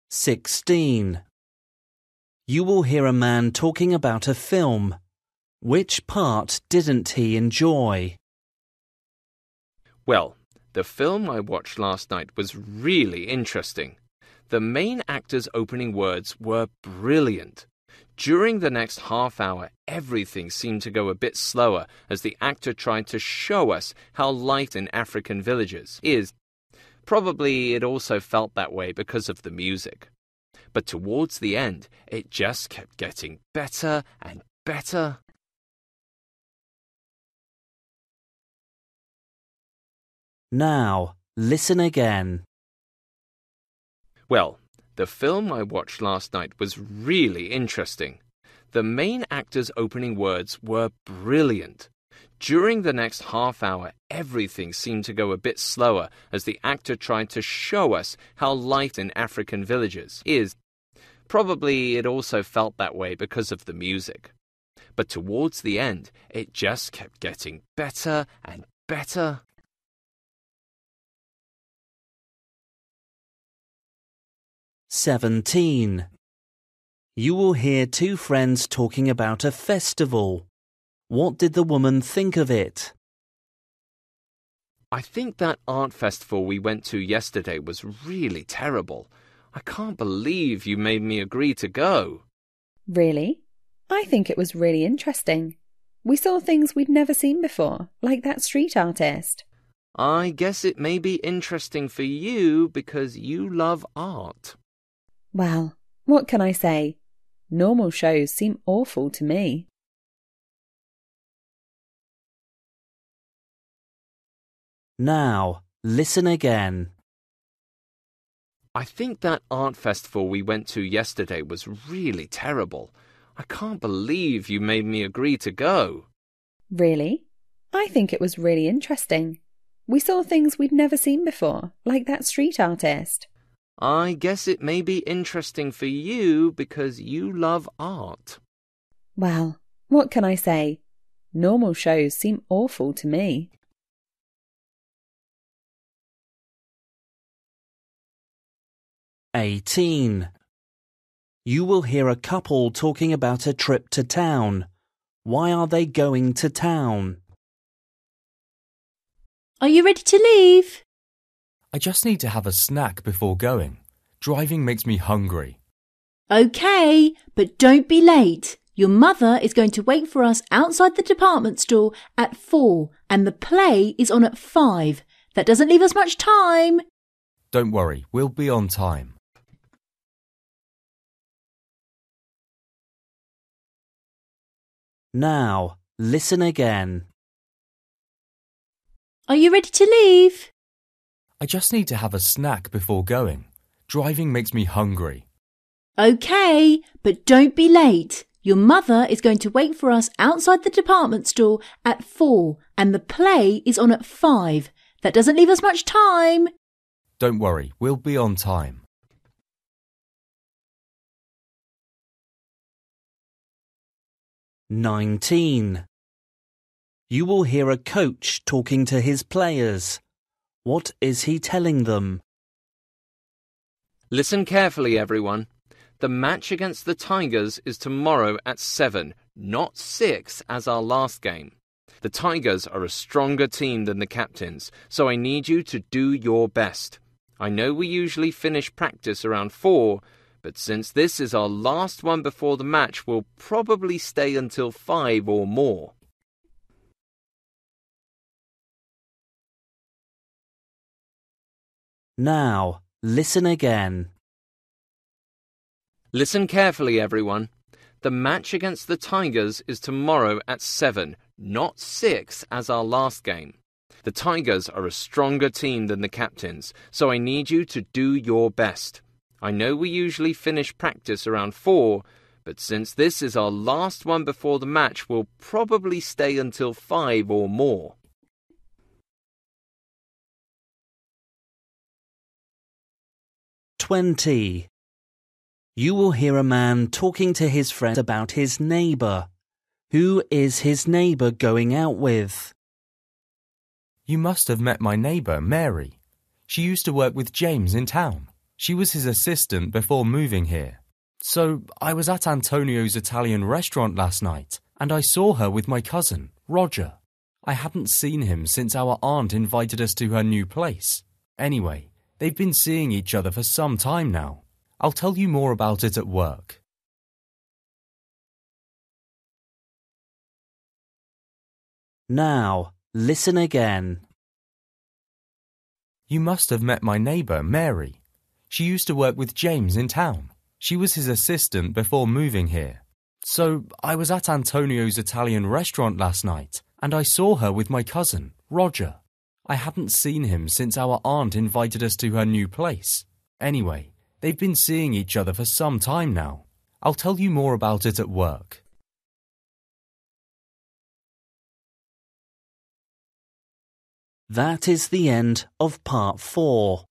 16. You will hear a man talking about a film. Which part didn't he enjoy? Well, the film I watched last night was really interesting. The main actor's opening words were brilliant. During the next half hour, everything seemed to go a bit slower as the actor tried to show us how life in African villages is. Probably it also felt that way because of the music. But towards the end, it just kept getting better and better. Now, listen again. Well, the film I watched last night was really interesting. The main actor's opening words were brilliant. During the next half hour, everything seemed to go a bit slower as the actor tried to show us how life in African villages is. Probably it also felt that way because of the music. But towards the end, it just kept getting better and better. "17. You will hear two friends talking about a festival. What did the woman think of it? I think that art festival we went to yesterday was really terrible. I can't believe you made me agree to go. Really? I think it was really interesting. We saw things we'd never seen before, like that street artist. I guess it may be interesting for you because you love art. Well, what can I say? Normal shows seem awful to me. Now, listen again. I think that art festival we went to yesterday was really terrible. I can't believe you made me agree to go. Really? I think it was really interesting. We saw things we'd never seen before, like that street artist. I guess it may be interesting for you because you love art. Well, what can I say? Normal shows seem awful to me. "18. You will hear a couple talking about a trip to town. Why are they going to town? Are you ready to leave? I just need to have a snack before going. Driving makes me hungry. OK, but don't be late. Your mother is going to wait for us outside the department store at 4 and the play is on at 5. That doesn't leave us much time. Don't worry, we'll be on time. Now, listen again. Are you ready to leave? I just need to have a snack before going. Driving makes me hungry. OK, but don't be late. Your mother is going to wait for us outside the department store at 4 and the play is on at 5. That doesn't leave us much time. Don't worry, we'll be on time. "19. You will hear a coach talking to his players. What is he telling them? Listen carefully, everyone. The match against the Tigers is tomorrow at 7, not 6 as our last game. The Tigers are a stronger team than the Captains, so I need you to do your best. I know we usually finish practice around 4, but since this is our last one before the match, we'll probably stay until 5 or more. Now, listen again. Listen carefully, everyone. The match against the Tigers is tomorrow at 7, not 6 as our last game. The Tigers are a stronger team than the Captains, so I need you to do your best. I know we usually finish practice around 4, but since this is our last one before the match, we'll probably stay until 5 or more. "20. You will hear a man talking to his friend about his neighbour. Who is his neighbour going out with? You must have met my neighbour, Mary. She used to work with James in town. She was his assistant before moving here. So I was at Antonio's Italian restaurant last night, and I saw her with my cousin, Roger. I hadn't seen him since our aunt invited us to her new place. Anyway, they've been seeing each other for some time now. I'll tell you more about it at work. Now, listen again. You must have met my neighbour, Mary. She used to work with James in town. She was his assistant before moving here. So I was at Antonio's Italian restaurant last night, and I saw her with my cousin, Roger. I hadn't seen him since our aunt invited us to her new place. Anyway, they've been seeing each other for some time now. I'll tell you more about it at work. That is the end of part 4.